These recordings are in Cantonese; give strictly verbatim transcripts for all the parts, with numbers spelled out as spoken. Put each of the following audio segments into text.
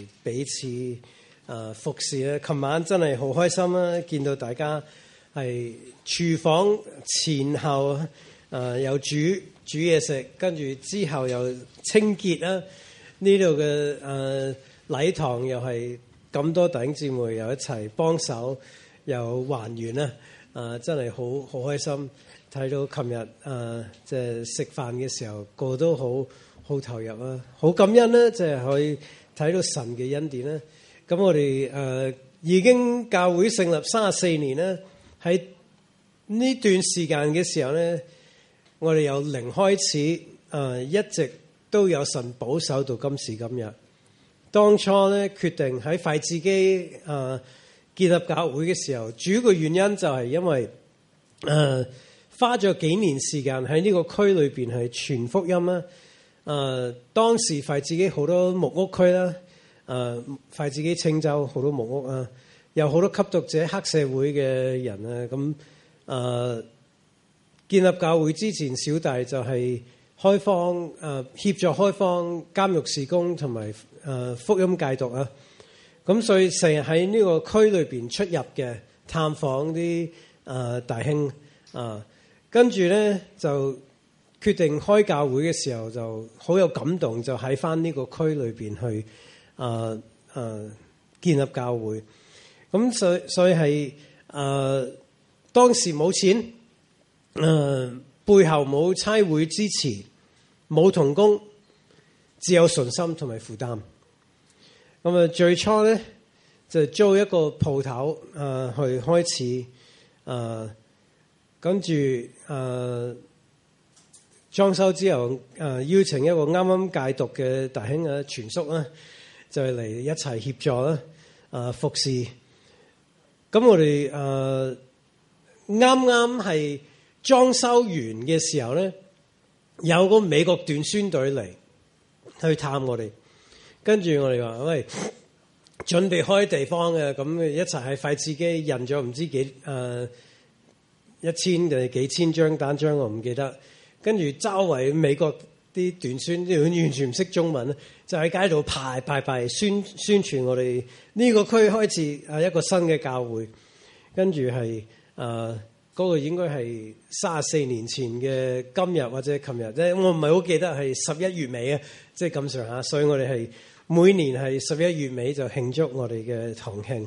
彼此誒、呃、服侍咧。琴晚真係好開心啦，見到大家係廚房前後誒、呃、有煮煮嘢食，跟住之後又清潔啦。呢度嘅誒禮堂又係咁多弟兄姊妹又一齊幫手，又還原啦。誒、呃、真係好好開心，睇到琴日誒即係食飯嘅時候，個個都好好投入啊，好感恩啦，即係可以睇到神嘅恩典啦。咁我哋誒、呃、已經教會成立三十四年啦，喺呢段時間嘅時候咧，我哋由零開始誒、呃、一直都有神保守到今時今日。當初咧決定喺快自己誒建立教會嘅時候，主要嘅原因就係因為誒、呃、花咗幾年時間喺呢個區裏邊係傳福音啦。誒、呃、當時快自己好多木屋區啦，誒、呃、快自己青州好多木屋啊，有好多吸毒者、黑社會嘅人啊，咁誒、呃、建立教會之前，小弟就係開荒誒、呃、協助開荒監獄事工同埋誒福音戒毒啊，咁所以成日喺呢個區裏邊出入嘅探訪啲誒弟兄啊，跟住咧就決定開教會嘅時候就好有感動，就喺翻呢個區裏邊去誒誒、呃呃、建立教會。咁所以所以係誒、呃、當時冇錢，誒、呃、背後冇差會支持，冇同工，只有信心同埋負擔。咁啊最初咧就租一個鋪頭誒去開始誒，跟住誒。裝修之後，誒、呃、邀請一個啱啱戒毒嘅弟兄啊，全叔啦，就嚟一齊協助啦，誒、呃、服侍。咁我哋誒啱啱係裝修完嘅時候咧，有個美國短宣隊嚟去探我哋，跟住我哋話：喂，準備開地方嘅，咁一齊喺快自己印咗唔知幾誒、呃、一千定係幾千張單張，我唔記得。跟住周圍美國啲短宣，啲完全唔識中文，就喺街度排排排宣宣傳我哋呢個區開始啊一個新嘅教會。跟住係誒嗰個應該係三十四年前嘅今日或者琴日啫，我唔係好記得係十一月尾啊，即係咁上下。所以我哋係每年係十一月尾就慶祝我哋嘅堂慶。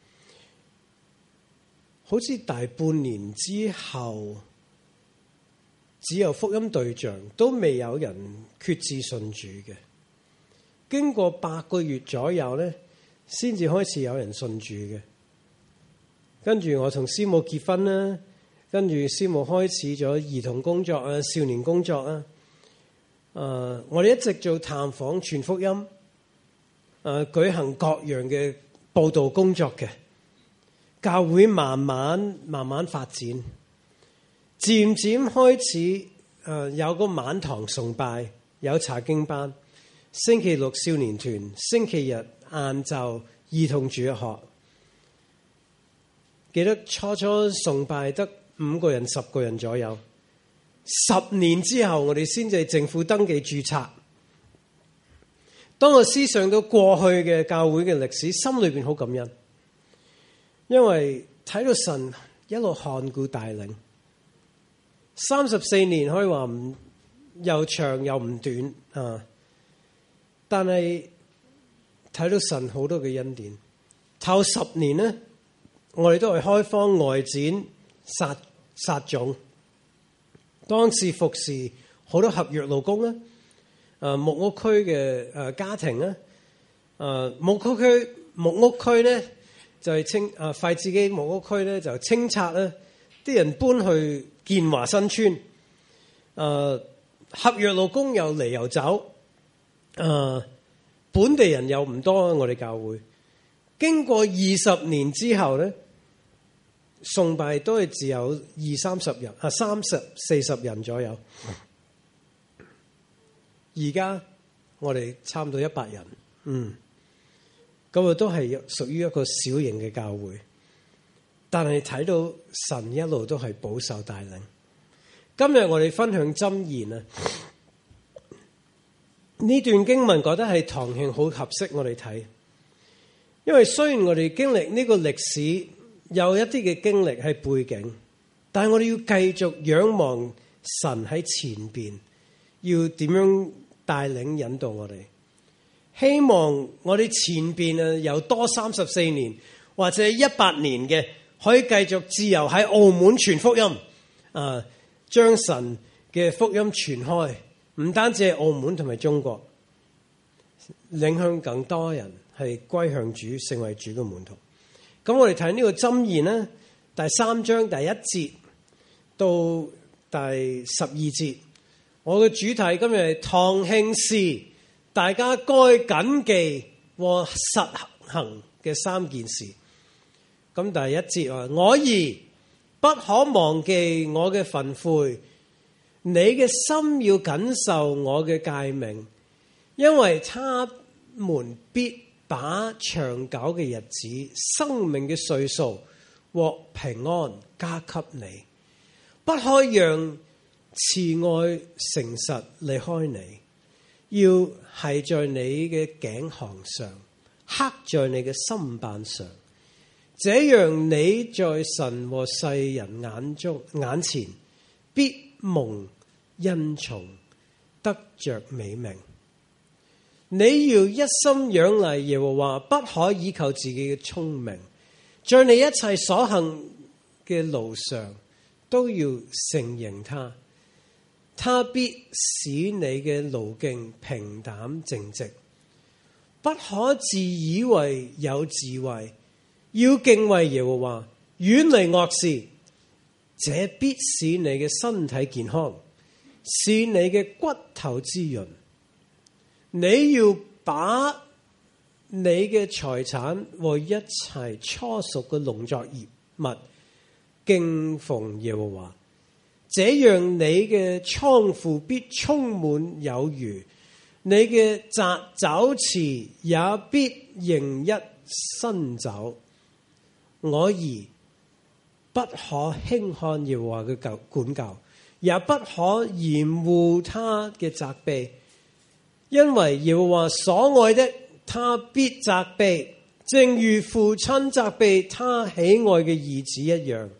好似大半年之後，只有福音對象，都未有人決志信主嘅。經過八個月左右咧，先至開始有人信主嘅。跟住我同師母結婚啦，跟住師母開始咗兒童工作啊、少年工作啊。誒、呃，我哋一直做探訪、傳福音，誒、呃，舉行各樣嘅佈道工作嘅。教會慢慢慢慢發展。漸漸開始，誒、呃、有個晚堂崇拜，有查經班，星期六少年團，星期日晏晝兒童主日學。記得初初崇拜得五個人、十個人左右。十年之後，我哋先至政府登記註冊。當我思想到過去嘅教會嘅歷史，心裏邊好感恩，因為睇到神一路看顧帶領。三十四年可以話唔又長又唔短啊！但係睇到神好多嘅恩典。頭十年咧，我哋都係開荒外展撒撒種。當時服侍好多合約勞工啦，誒木屋區嘅誒家庭啦，誒木屋區木屋區咧就係清誒快自己木屋區咧就清拆啦，啲人搬去建華新村，誒、呃、合約勞工又嚟又走，誒、呃、本地人又唔多。我哋教會經過二十年之後咧，崇拜都係只有二三十人，啊三十四十人左右。而家我哋差唔多一百人，嗯，咁啊都係屬於一個小型嘅教會。但係睇到神一路都係保守帶領。今日我哋分享箴言啊，呢段經文覺得係堂慶好合適我哋睇。 因為雖然我哋經歷呢個歷史有一啲嘅經歷係背景，但係我哋要繼續仰望神喺前邊，要點樣帶領引導我哋。希望我哋前邊啊有多三十四年或者一百年嘅，可以繼續自由喺澳門傳福音，啊，將神嘅福音傳開，唔單止係澳門同埋中國，影響更多人係歸向主，成為主嘅門徒。咁我哋睇呢個箴言咧，第三章第一節到第十二節，我嘅主題今日係堂慶事，大家該謹記和實行嘅三件事。咁第一節話：我兒不可忘記我嘅訓誨，你嘅心要謹守我嘅誡命，因為他們必把長久嘅日子、生命嘅歲數和平安加給你。不可讓慈愛誠實離開你，要繫在你嘅頸項上，刻在你嘅心瓣上。這樣你在神和世人眼中眼前必蒙恩寵，得着美名。你要一心仰賴耶和華，不可依靠自己嘅聰明，在你一切所行嘅路上都要承認他，他必使你嘅路徑平坦正直。不可自以為有智慧，要敬畏耶和華，遠離惡事，這必使你嘅身體健康，使你嘅骨頭滋潤。你要把你嘅財產和一切初熟嘅農作物敬奉耶和華，這樣你嘅倉庫必充滿有餘，你嘅雜酒池也必盈溢新酒。我兒不可輕看耶和華嘅管教，也不可厭惡他嘅責備。因為耶和華所愛的，他必責備，正如父親責備他喜愛嘅兒子一樣。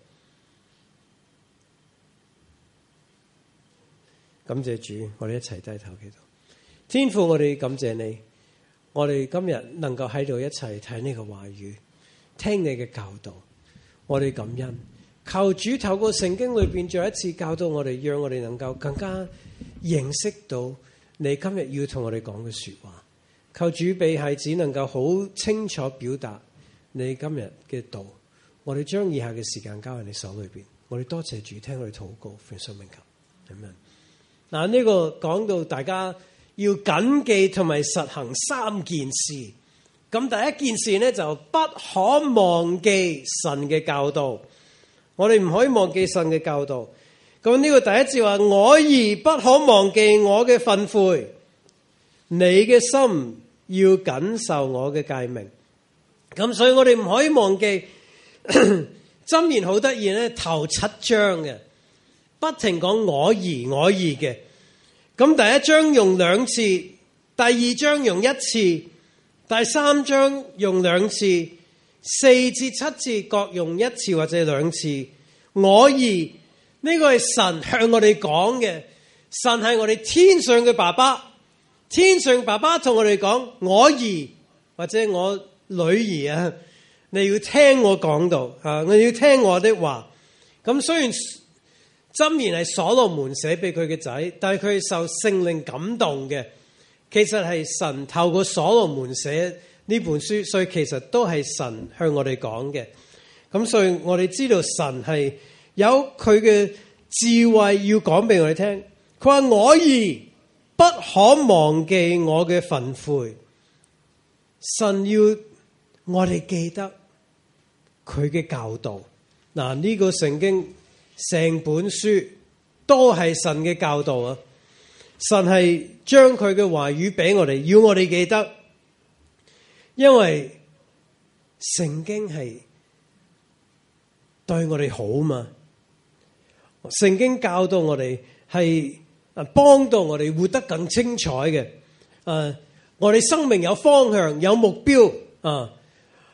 感謝主，我哋一齊低頭祈禱。天父，我哋感謝你，我哋今日能夠喺度一齊睇你嘅話語，聽你嘅教導，我哋感恩。求主透過聖經裏邊再一次教導我哋，讓我哋能夠更加認識到你今日要同我哋講嘅說話。求主俾孩子能夠好清楚表達你今日嘅道。我哋將以下嘅時間交喺你手裏邊。我哋多謝主，聽我哋禱告，奉信名求，阿們。嗱，呢個講到大家要謹記同埋實行三件事。咁第一件事呢，就不可忘記神嘅教導。我哋唔可以忘記神嘅教導。咁呢個第一節話：我兒不可忘記我嘅訓誨，你嘅心要謹守我嘅誡命。咁所以我哋唔可以忘記。箴言好得意咧，頭七章嘅，不停講我兒我兒嘅。咁第一章用兩次，第二章用一次，第三章用兩次，四至七節各用一次或者兩次。我兒。呢個係神向我哋講嘅，神係我哋天上嘅爸爸，天上爸爸同我哋講：我兒或者我女兒啊，你要聽我講道啊，你要聽我的話。咁雖然箴言係所羅門寫俾佢嘅仔，但係佢係受聖靈感動嘅。其實係神透過所羅門寫呢本書，所以其實都係神向我哋講嘅。咁所以我哋知道神係有佢嘅智慧要講俾我哋聽。佢話：我兒不可忘記我嘅訓誨。神要我哋記得佢嘅教導。嗱，呢個聖經成本書都係神嘅教導啊！神係將佢嘅話語俾我哋，要我哋記得，因為聖經係對我哋好嘛。聖經教導我哋係啊，幫到我哋活得更精彩嘅。誒，我哋生命有方向，有目標啊！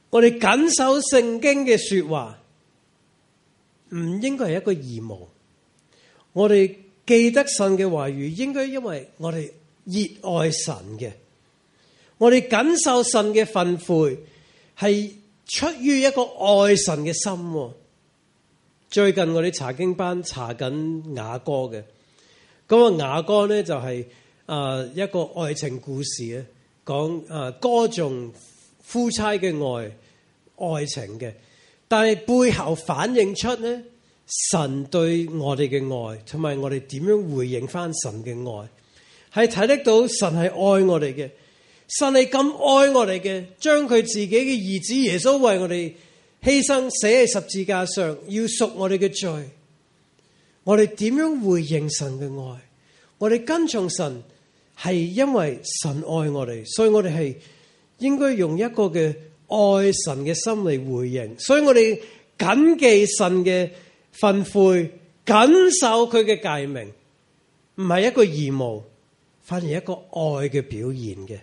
我哋謹守聖經嘅說話，唔應該係一個義務。我哋記得神嘅話語，應該因為我哋熱愛神嘅。我哋謹守神嘅訓誨，係出於一個愛神嘅心。最近我哋查經班查緊雅歌嘅，咁啊雅歌咧就係啊一個愛情故事啊，講啊歌頌夫妻嘅愛愛情嘅，但係背後反映出咧神對我哋嘅愛，同埋我哋點樣回應翻神嘅愛，係睇得到神係愛我哋嘅，神係咁愛我哋嘅，將佢自己嘅兒子耶穌為我哋犧牲死喺十字架上，要贖我哋嘅罪。我哋點樣回應神嘅愛？我哋跟從神係因為神愛我哋，所以我哋係應該用一個嘅愛神嘅心嚟回應。所以我哋謹記神嘅訓誨，謹守佢嘅誡命，唔係一個義務，反而一個愛嘅表現嘅。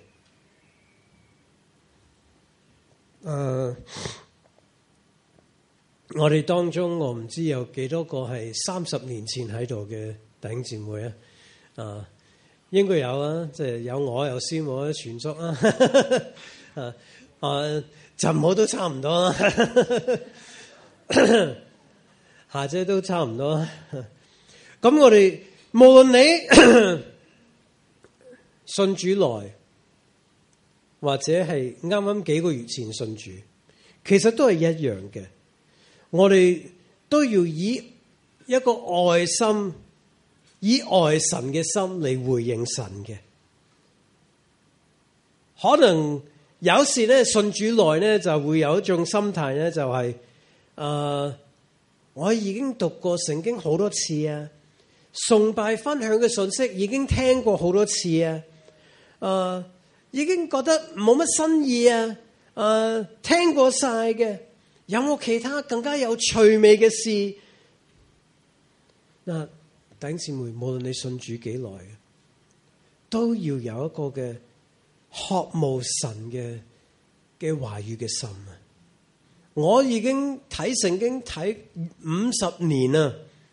誒、uh,。我哋當中，我唔知有幾多個係三十年前喺度嘅弟兄姊妹啊！啊，應該有啊，即係有我有師母全叔啊，啊啊，陳母都差唔多啊，夏姐都差唔多。咁我哋無論你信主來，或者係啱啱幾個月前信主，其實都係一樣嘅。我哋都要以一個愛心，以愛神嘅心嚟回應神嘅。可能有時咧信主內咧就會有一種心態咧，就係、是、誒、呃，我已經讀過聖經好多次啊，崇拜分享嘅信息已經聽過好多次啊，誒、呃，已經覺得冇乜新意啊，誒、呃，聽過晒嘅。有冇其他更加有趣味嘅事？嗱，弟兄姊妹，無論你信主幾耐，都要有一個嘅渴慕神嘅嘅話語嘅心啊！我已經睇聖經睇五十年啦，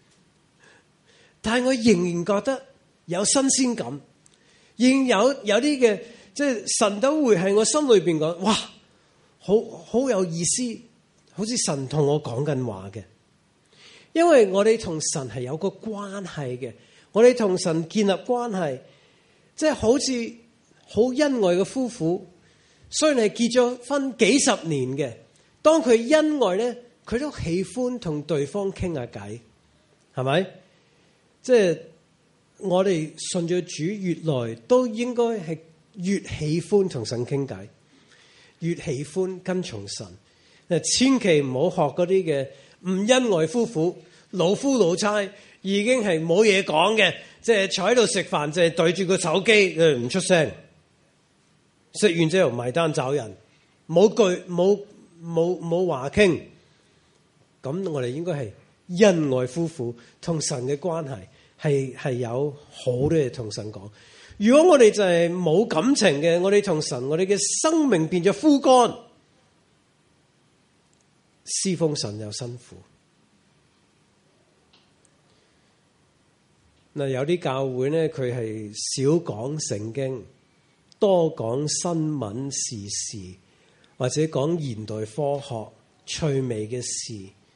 但係我仍然覺得有新鮮感，仍有有啲嘅，即係神都會喺我心裏邊講，哇，好好有意思。好似神同我講緊話嘅，因為我哋同神係有個關係嘅，我哋同神建立關係，即係好似好恩愛嘅夫婦，雖然係結咗婚幾十年嘅，當佢恩愛咧，佢都喜歡同對方傾下偈，係咪？即係我哋信咗主越耐，都應該係越喜歡同神傾偈，越喜歡跟從神。千祈唔好學嗰啲嘅唔恩愛夫婦，老夫老妻已經係冇嘢講嘅，即係坐喺度食飯，就係對住個手機，誒唔出聲，食完之後埋單走人，冇句冇冇冇話傾。咁我哋應該係恩愛夫婦，同神嘅關係係係有好多嘢同神講。如果我哋就係冇感情嘅，我哋同神，我哋嘅生命變咗枯乾。侍奉神又辛苦。嗱，有啲教會咧，佢係少講聖經，多講新聞時事，或者講現代科學趣味嘅事。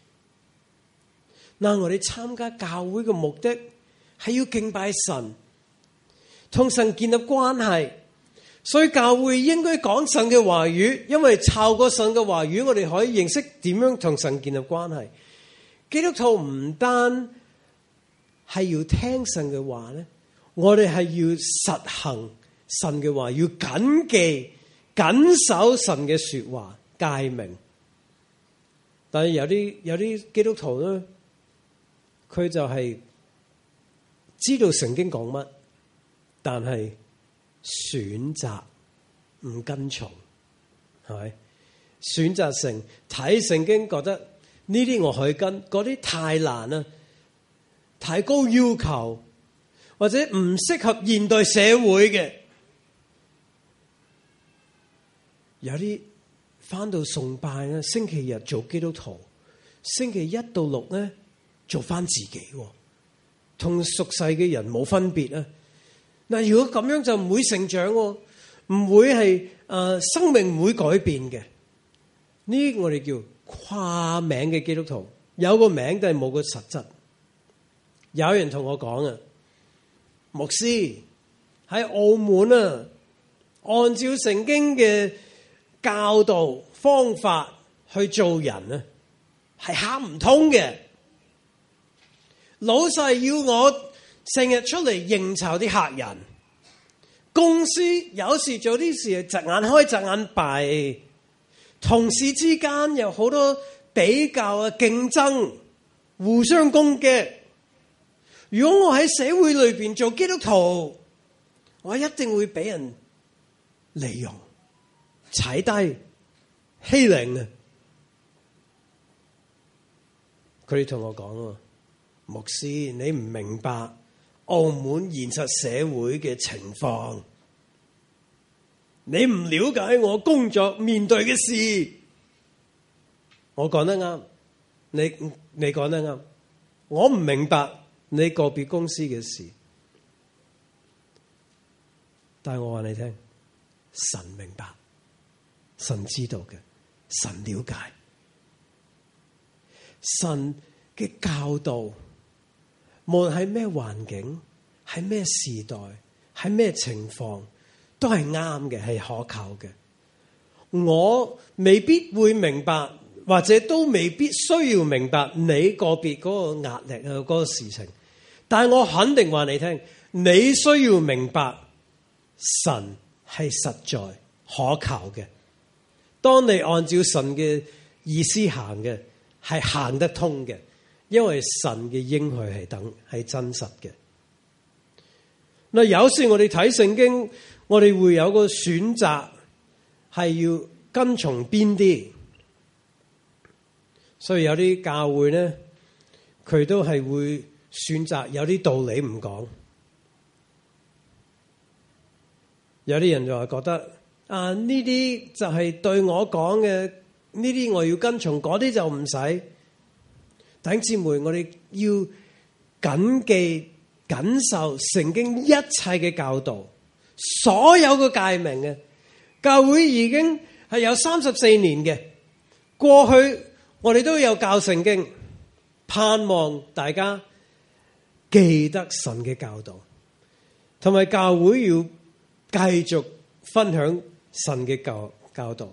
嗱，我哋參加教會嘅目的係要敬拜神，同神建立關係。所以教會應該講神嘅話語，因為透過神嘅話語，我哋可以認識點樣同神建立關係。基督徒唔單係要聽神嘅話咧，我哋係要實行神嘅話，要謹記、謹守神嘅說話誡命。但係有啲有啲基督徒咧，佢就係知道聖經講乜，但係選擇唔跟從，係咪？選擇性睇聖經，覺得呢啲我可以跟，嗰啲太難啦，太高要求，或者唔適合現代社會嘅。有啲返到崇拜咧，星期日做基督徒，星期一到六咧做返自己，同俗世嘅人冇分別啊！嗱，如果咁樣就唔會成長，唔會係誒、呃、生命唔會改變嘅。呢我哋叫跨名嘅基督徒，有個名但係冇個實質。有人同我講啊，牧師喺澳門啊，按照聖經嘅教導方法去做人啊，係行唔通嘅。老細要我成日出嚟應酬啲客人，公司有時做啲事係隻眼開隻眼閉，同事之間有好多比較啊、競爭、互相攻擊。如果我喺社會裏邊做基督徒，我一定會俾人利用、踩低、欺凌啊！佢哋同我講啊，牧師，你唔明白澳門現實社會嘅情況，你唔了解我工作面對嘅事。我講得啱，你你講得啱，我唔明白你個別公司嘅事，但係我話你聽，神明白，神知道嘅，神了解，神嘅教導，無論係咩環境，係咩時代，係咩情況，都係啱嘅，係可靠嘅。我未必會明白，或者都未必需要明白你個別嗰個壓力啊，嗰個事情。但係我肯定話你聽，你需要明白神係實在可靠嘅。當你按照神嘅意思行嘅，係行得通嘅，因為神嘅應許係等係真實嘅。嗱，有時我哋睇聖經，我哋會有個選擇，係要跟從邊啲。所以有啲教會咧，佢都係會選擇有啲道理唔講。有啲人就話覺得啊，呢啲就係對我講嘅，呢啲我要跟從，嗰啲就唔使。弟兄姊妹，我哋要謹記謹守聖經一切嘅教導，所有嘅誡命嘅。教會已經係有三十四年嘅，過去我哋都有教聖經，盼望大家記得神嘅教導，同埋教會要繼續分享神嘅教教導。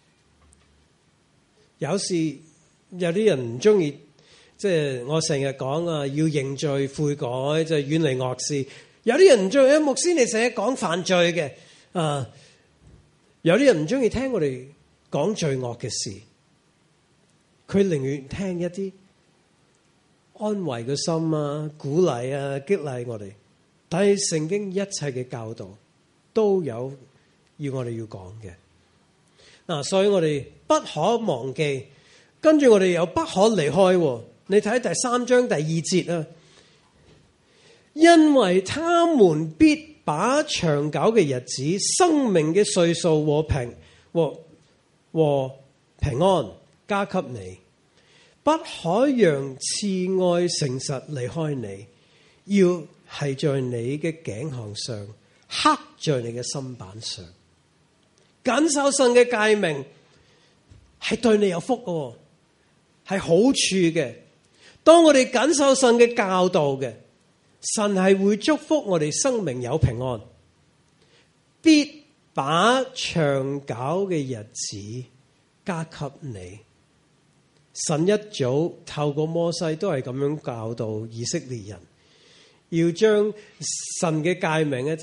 有時有啲人唔中意，即係我成日講啊，要認罪悔改，就係遠離惡事。有啲人唔中意，牧師你成日講犯罪嘅啊。有啲人唔中意聽我哋講罪惡嘅事，佢寧願聽一啲安慰嘅心啊、鼓勵啊、激勵我哋。但係聖經一切嘅教導都有要我哋要講嘅。嗱，所以我哋不可忘記，跟住我哋又不可離開。你睇第三章第二節啊，因為他們必把長久嘅日子、生命嘅歲數和平和和平安加給你，不可讓慈愛誠實離開你，要係在你嘅頸項上，刻在你嘅心板上。謹守神嘅誡命係對你有福嘅，係好處嘅。當我哋謹守神嘅教導嘅，神係會祝福我哋生命有平安，必把長久嘅日子加給你。神一早透過摩西都係咁樣教導以色列人，要將神嘅誡命咧就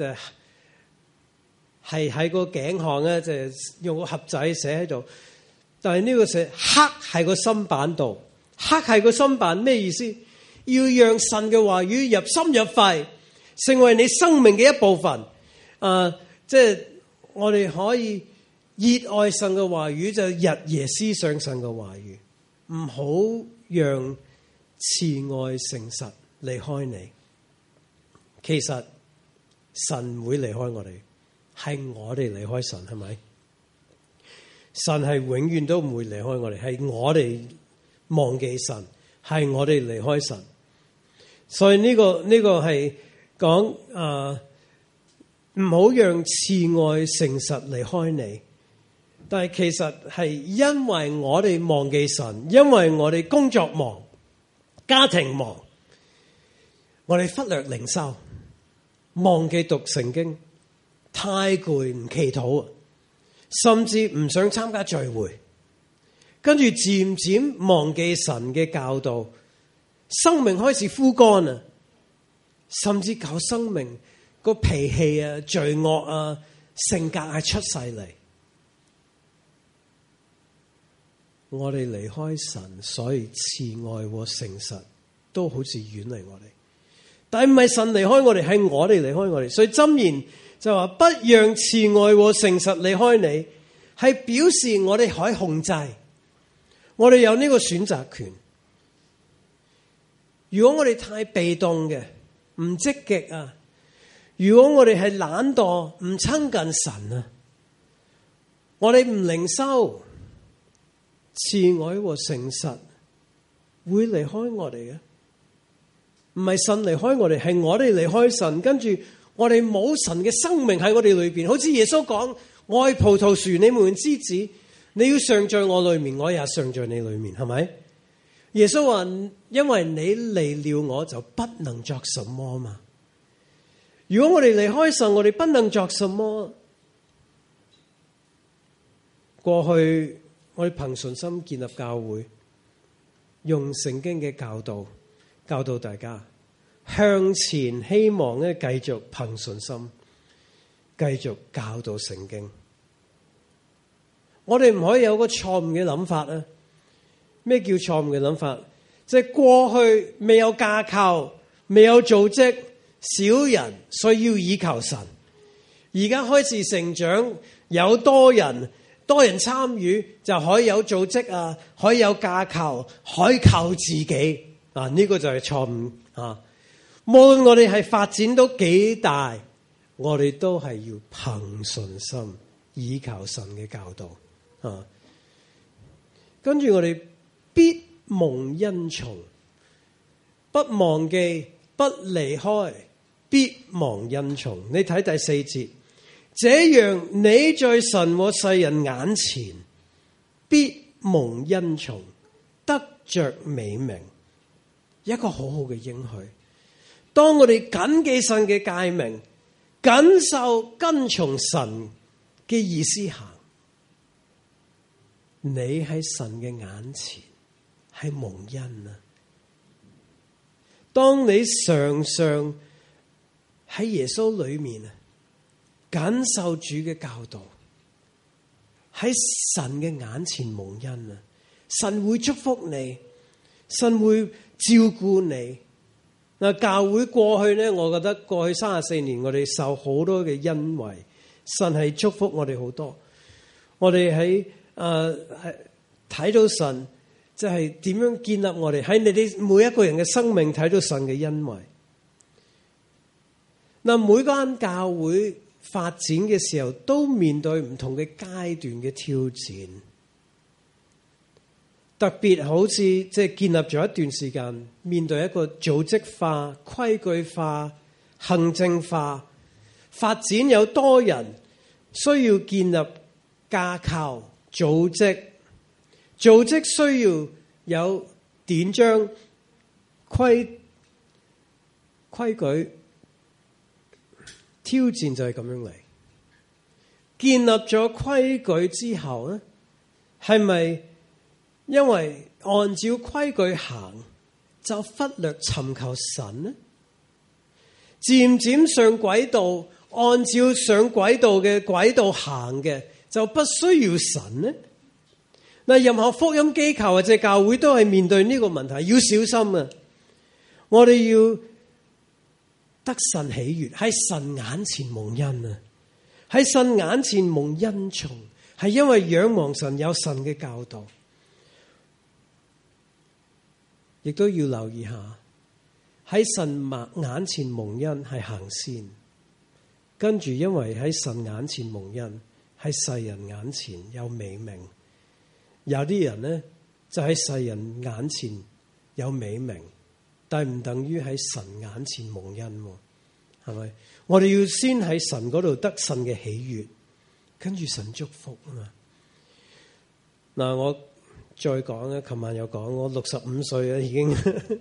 係喺個頸項咧就用個盒仔寫喺度，但係呢個寫刻喺個心板度。刻係個心板咩意思？要讓神嘅話語入心入肺，成為你生命嘅一部分。啊，即係我哋可以熱愛神嘅話語，就日夜思想神嘅話語，唔好讓慈愛誠實離開你。其實神唔會離開我哋，係我哋離開神，係咪？ 神係永遠都唔會離開我哋，係我哋忘記神，係我哋離開神。所以呢、這個呢、這個係講啊，唔好讓慈愛誠實離開你。但係其實係因為我哋忘記神，因為我哋工作忙、家庭忙，我哋忽略靈修，忘記讀聖經，太攰唔祈禱，甚至唔想參加聚會，跟住漸漸忘記神嘅教導，生命開始枯乾啊，甚至靠生命個脾氣啊、罪惡啊、性格係出世嚟。我哋離開神，所以慈愛和誠實都好似遠離我哋。但係唔係神離開我哋，係我哋離開我哋。所以箴言就話：不讓慈愛和誠實離開你，係表示我哋可以控制，我哋有呢個選擇權。如果我哋太被動嘅，唔積極啊；如果我哋係懶惰，唔親近神啊，我哋唔靈修。慈愛和誠實會離開我哋嘅，唔係神離開我哋，係我哋離開神。跟住我哋冇神嘅生命喺我哋裏邊，好似耶穌講：我係葡萄樹，你們枝子，你要常在我裏面，我也常在你裏面，係咪？耶穌話：因為你離了我，就不能作什麼嘛。如果我哋離開神，我哋不能作什麼。過去我哋憑信心建立教會，用聖經嘅教導教導大家向前，希望咧繼續憑信心繼續教導聖經。我哋唔可以有個錯誤嘅諗法啊！咩叫錯誤嘅諗法？即係過去未有架構、未有組織，少人需要倚靠神。而家開始成長，有多人。多人參與就可以有組織啊，可以有架構，可以靠自己啊！呢個就係錯誤啊！無論我哋係發展到幾大，我哋都係要憑信心倚靠神嘅教導啊！跟住我哋必蒙恩寵，不忘記，不離開，必蒙恩寵。你睇第四節。這樣你在神和世人眼前必蒙恩寵，得着美名。一個好好嘅應許。當我哋謹記神嘅誡命，謹守跟從神嘅意思行，你喺神嘅眼前係蒙恩啊！當你常常喺耶穌裏面啊，謹守主嘅教導，喺神嘅眼前蒙恩啊！神會祝福你，神會照顧你。嗱，教會過去咧，我覺得過去三十四年，我哋受好多嘅恩惠，神係祝福我哋好多。我哋喺誒係睇到神，即係點樣建立我哋喺你哋每一個人嘅生命睇到神嘅恩惠。嗱，每間教會發展嘅時候，都面對唔同嘅階段嘅挑戰。特別好似即係建立咗一段時間，面對一個組織化、規矩化、行政化發展，有多人需要建立架構、組織，組織需要有典章、規規矩。挑戰就係咁樣嚟，建立咗規矩之後咧，係咪因為按照規矩行就忽略尋求神呢？漸漸上軌道，按照上軌道嘅軌道行嘅就不需要神呢？嗱，任何福音機構或者教會都係面對呢個問題，要小心啊！我哋要得神喜悅，喺神眼前蒙恩啊！喺神眼前蒙恩寵，係因為仰望神，有神嘅教導，亦都要留意下喺神眼前蒙恩係行先，跟住因為喺神眼前蒙恩係喺世人眼前有美名，有啲人咧就喺世人眼前有美名，但係唔等於喺神眼前蒙恩，係咪？我哋要先喺神嗰度得神嘅喜悅，跟住神祝福啊嘛。嗱，我再講咧，琴晚有講，我六十五歲啦已經，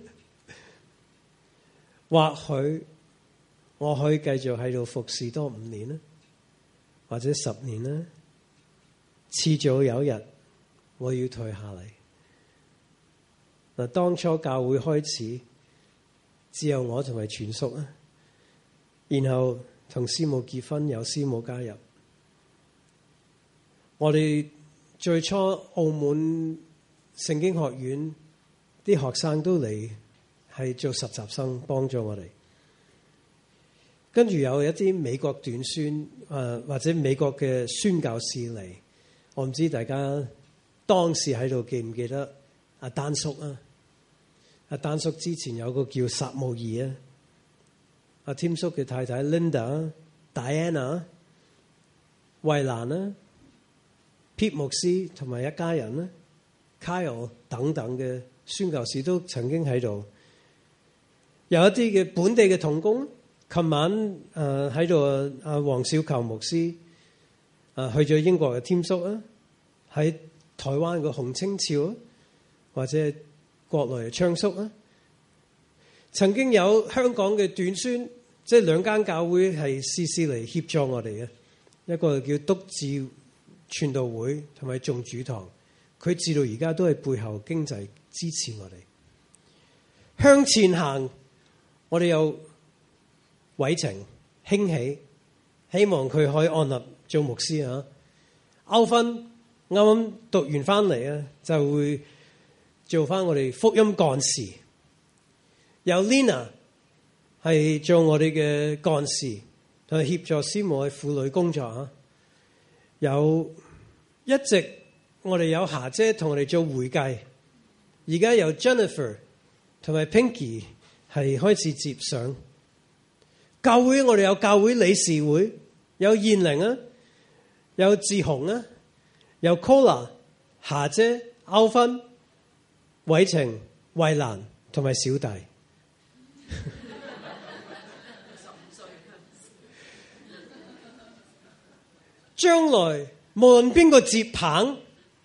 或許我可以繼續喺度服侍多五年啦，或者十年啦，遲早有一日我要退下嚟。嗱，當初教會開始只有我同埋全叔啊，然後同師母結婚，有師母加入。我哋最初澳門聖經學院啲學生都嚟係做實習生，幫助我哋。跟住有一啲美國短宣誒或者美國嘅宣教士嚟，我唔知大家當時喺度記唔記得阿丹叔啊？阿丹叔之前有個叫撒母耳啊，阿添叔嘅太太 Linda、Diana、衛蘭啊、Pete 牧師同埋一家人啦、Kyle 等等嘅宣教士都曾經喺度。有一啲嘅本地嘅同工，琴晚誒喺度阿黃少球牧師誒去咗英國嘅添叔啊，喺台灣嘅洪清潮啊，或者國內嘅昌叔啊，曾經有香港嘅短宣，即係兩間教會係試試嚟協助我哋嘅，一個叫督志傳道會同埋眾主堂，佢至到而家都係背後經濟支持我哋向前行。我哋有偉情興起，希望佢可以按立做牧師啊。歐芬啱啱讀完翻嚟啊，就會做翻我哋福音幹事。有 Lina 係做我哋嘅幹事，同埋協助師母喺婦女工作啊。有一直我哋有霞姐同我哋做會計，而家有 Jennifer 同埋 Pinky 係開始接上教會。我哋有教會理事會，有燕玲啊，有志雄啊，有 Cola、霞姐、歐芬、偉晴、衛蘭同埋小弟。將來無論邊個接棒，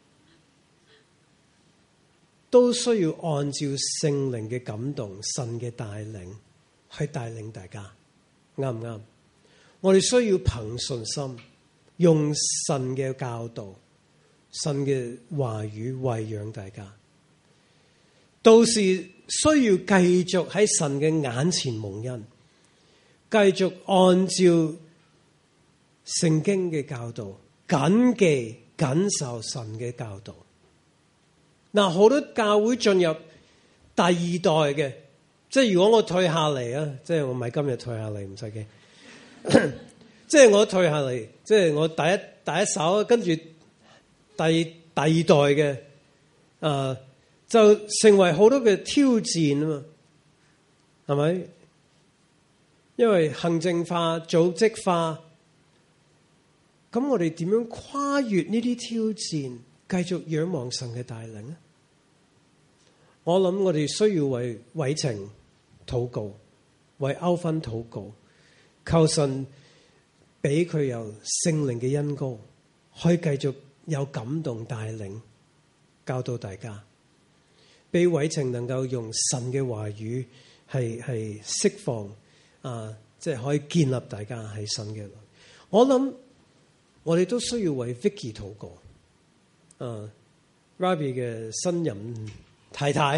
都需要按照聖靈嘅感動、神嘅帶領去帶領大家，啱唔啱？我哋需要憑信心，用神嘅教導、神嘅話語餵養大家。到時需要繼續喺神嘅眼前蒙恩，繼續按照聖經嘅教導，謹記謹守神嘅教導。嗱，好多教會進入第二代嘅，即係如果我退下嚟啊，即係我唔係今日退下嚟，唔使驚。即係我退下嚟，即係我第一第一手，跟住第第二代嘅，啊、呃，就成為好多嘅挑戰啊嘛，係咪？因為行政化、組織化。咁我哋點樣跨越呢啲挑戰，繼續仰望神嘅帶領呢？我諗我哋需要為偉情禱告，為歐芬禱告，求神俾佢有聖靈嘅恩膏，可以繼續有感動帶領，教導大家，俾偉情能夠用神嘅話語係係釋放啊，即係可以建立大家喺神嘅。我諗。我哋都需要為 Vicky 禱告，啊 Rabi 嘅新任太太，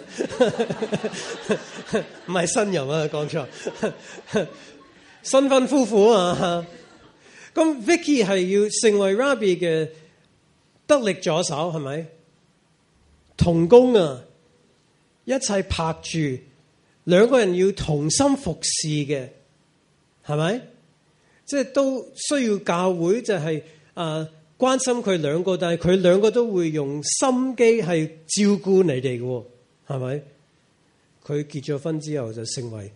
唔係新任啊，講錯，新婚夫婦啊。咁 Vicky 係要成為 Rabi 嘅得力助手，係咪？同工啊，一齊拍住，兩個人要同心服侍嘅，係咪？即係都需要教會就係、是、啊、呃、關心佢兩個，但係佢兩個都會用心機係照顧你哋嘅，係咪？佢結咗婚之後就成為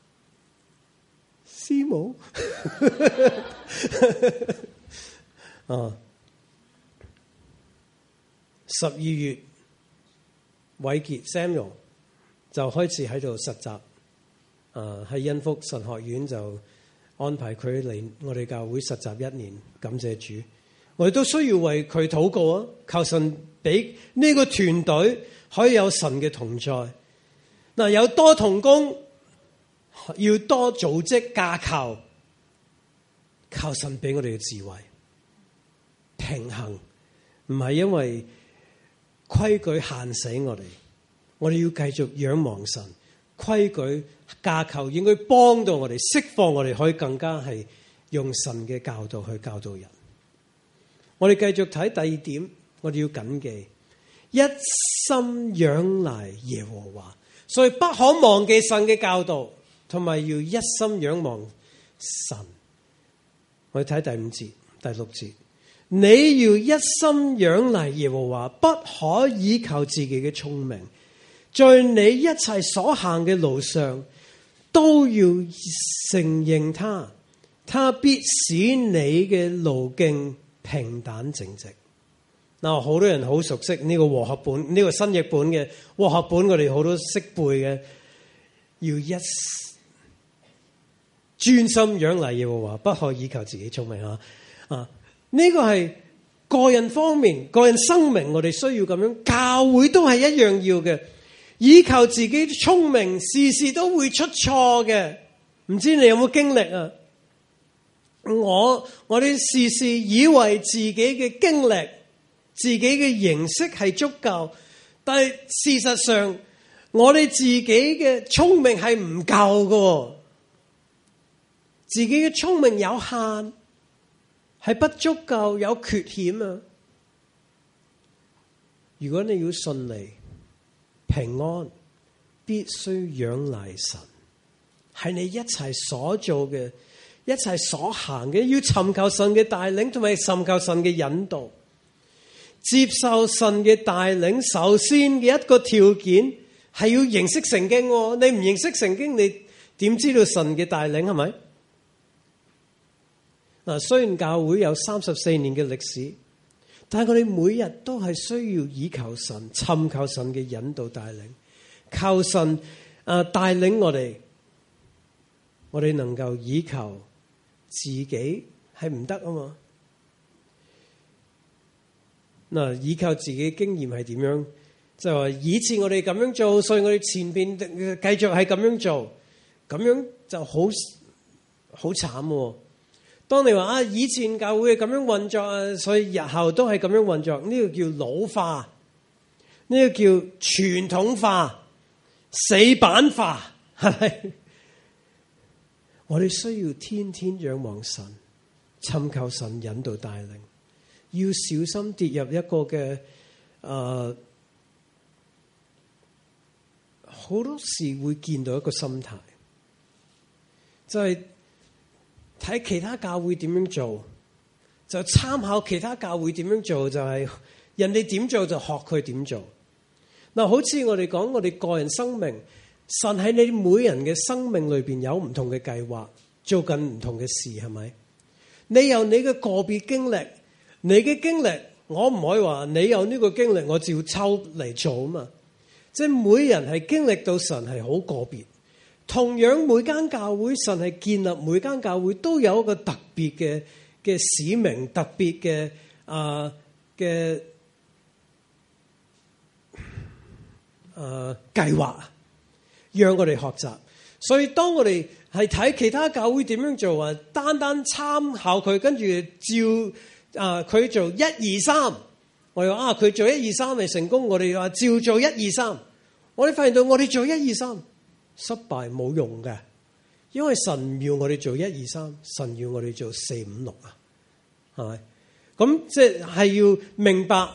師母，啊啊，十二月偉傑 Samuel 就開始喺度實習，啊喺恩福神學院就安排佢嚟我哋教會實習一年，感謝主。我哋都需要為佢禱告啊！求神俾呢個團隊可以有神嘅同在。嗱，有多同工，要多組織架構，求神俾我哋嘅智慧平衡，唔係因為規矩限死我哋，我哋要繼續仰望神。規矩架構應該幫到我哋，釋放我哋，可以更加係用神嘅教導去教導人。我哋繼續睇第二點，我哋要謹記一心仰賴耶和華，所以不可忘記神嘅教導，同埋要一心仰望神。我哋睇第五節、第六節，你要一心仰賴耶和華，不可倚靠自己嘅聰明，在你一切所行嘅路上都要承認他，他必使你嘅路徑平坦正直。嗱，好多人好熟悉呢個和合本，呢、這個新譯本嘅和合本，我哋好多識背嘅。要一專心仰賴耶和華，不可依靠自己聰明啊！啊，呢、這個係個人方面、個人生命，我哋需要咁樣。教會都係一樣要嘅，依靠自己聰明，事事都會出錯嘅。唔知你有冇經歷啊？我我哋時時以為自己嘅經歷、自己嘅認識係足夠，但係事實上我哋自己嘅聰明係唔夠嘅，自己嘅聰明有限，係不足夠，有缺陷啊！如果你要順利平安，必須仰賴神，係你一切所做嘅。一切所行嘅，要尋求神嘅帶領，同埋尋求神嘅引導，接受神嘅帶領。首先嘅一個條件係要認識聖經。你唔認識聖經，你點知道神嘅帶領？係咪？嗱，雖然教會有三十四年嘅歷史，但係我哋每日都係需要倚靠神，尋求神嘅引導帶領，求神啊帶領我哋，我哋能夠倚靠。自己係唔得啊嘛！嗱，依靠自己經驗係點樣？就係話以前我哋咁樣做，所以我哋前邊繼續係咁樣做，咁樣就好好慘。當你話啊，以前教會係咁樣運作啊，所以日後都係咁樣運作，呢個叫老化，呢個叫傳統化、死板化，係咪？我哋需要天天仰望神，尋求神引導帶領，要小心跌入一個嘅誒，好、呃、多時會見到一個心態，就係、是、睇其他教會點樣做，就參考其他教會點樣做，就係、是、人哋點做就學佢點做。嗱，好似我哋講我哋個人生命。神喺你每人嘅生命裏邊有唔同嘅計劃，做緊唔同嘅事，係咪？你有你嘅個別經歷，你嘅經歷，我唔可以話你有呢個經歷，我照抽嚟做啊嘛。即係每人係經歷到神係好個別，同樣每間教會神係建立每間教會都有一個特別嘅嘅使命，特別嘅啊嘅啊計劃。讓我哋學習，所以當我哋係睇其他教會點樣做啊，單單參考佢，跟住照啊佢做一二三，我哋話啊佢做一二三係成功，我哋話照做一二三，我哋發現到我哋做一二三失敗冇用嘅，因為神唔要我哋做一二三，神要我哋做四五六啊，係咪？咁即係要明白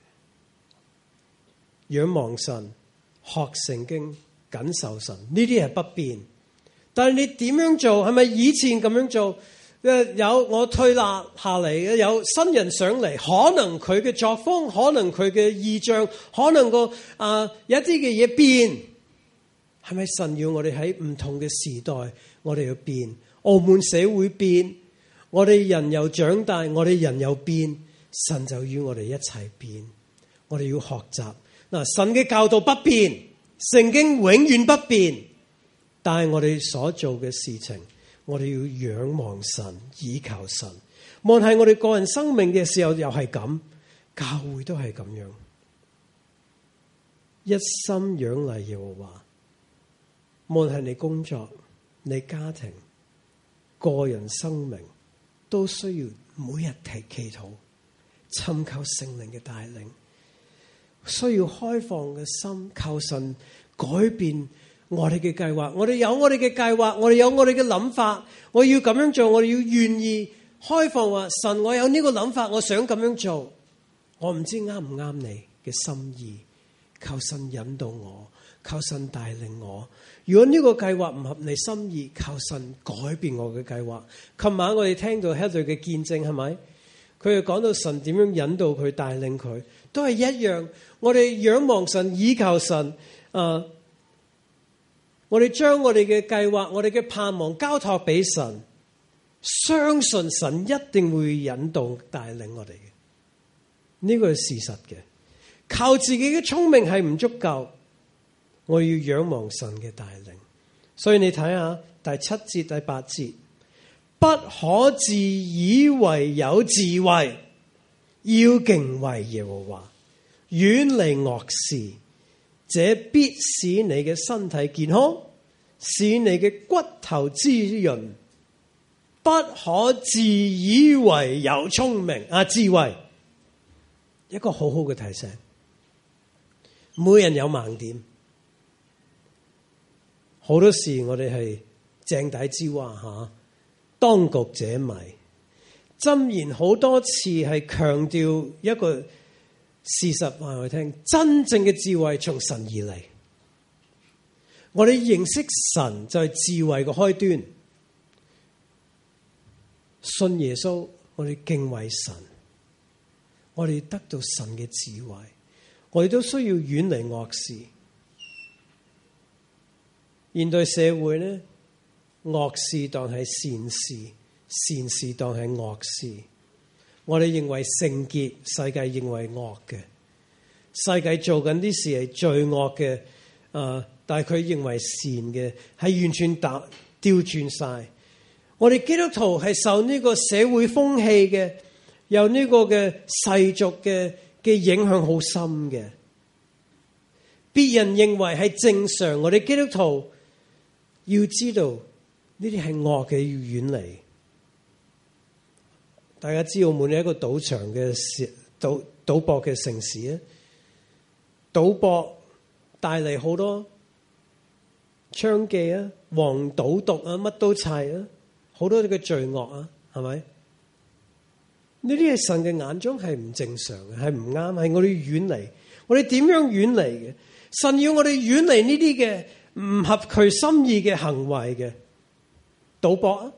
仰望神，學聖經。謹守神呢啲係不變，但係你點樣做？係咪以前咁樣做？誒，有我退落下嚟嘅，有新人上嚟，可能佢嘅作風，可能佢嘅意象，可能個啊、呃、有一啲嘅嘢變，係咪神要我哋喺唔同嘅時代，我哋要變？澳門社會變， 我哋人又長大，我哋人又變，神就與我哋一齊變。我哋要學習嗱，神嘅教導不變，聖經永遠不變，但係我哋所做嘅事情，我哋要仰望神，倚靠神。無論係我哋個人生命嘅時候又係咁，教會都係咁樣，一心仰賴耶和華。無論係你工作、你家庭、個人生命，都需要每日提祈禱，尋求聖靈嘅帶領，需要開放嘅心，求神改變我哋嘅計劃。我哋有我哋嘅計劃，我哋有我哋嘅諗法，我要咁樣做，我哋要願意開放話，神，我有呢個諗法，我想咁樣做，我唔知啱唔啱你嘅心意，求神引導我，求神帶領我。如果呢個計劃唔合你心意，求神改變我嘅計劃。琴晚我哋聽到 Heather 嘅見證，係咪？佢又講到神點樣引導佢、帶領佢，都係一樣。我哋仰望神、倚靠神，啊！我哋將我哋嘅計劃、我哋嘅盼望交託俾神，相信神一定會引導帶領我哋嘅。呢個係事實嘅。靠自己嘅聰明係唔足夠。我要仰望神嘅帶領，所以你睇下第七節、第八節，不可自以為有智慧，要敬畏耶和華，遠離惡事，這必使你嘅身體健康，使你嘅骨頭滋潤。不可自以為有聰明啊，智慧，一個好好嘅提醒。每人有盲點。好多時我哋係井底之蛙吓，當局者迷。箴言好多次係強調一個事實話我哋聽，真正嘅智慧從神而嚟。我哋認識神就係智慧嘅開端。信耶穌，我哋敬畏神，我哋得到神嘅智慧，我哋都需要遠離惡事。現代社會咧，惡事當係善事，善事當係惡事。我哋認為聖潔，世界認為惡嘅。世界做緊啲事係罪惡嘅，啊！但係佢認為善嘅，係完全打調轉晒。我哋基督徒係受呢個社會風氣嘅，有呢個嘅世俗嘅嘅影響好深嘅。別人認為係正常，我哋基督徒要知道呢啲係惡嘅，要遠離。大家知澳門係一個賭場嘅賭賭博嘅城市啊，賭博帶嚟好多娼妓啊、黃賭毒啊，乜都齊啊，好多嘅罪惡啊，係咪？呢啲係神嘅眼中係唔正常嘅，係唔啱，係我哋遠離。我哋點樣遠離嘅？神要我哋遠離呢啲嘅唔合佢心意嘅行為嘅賭博啊！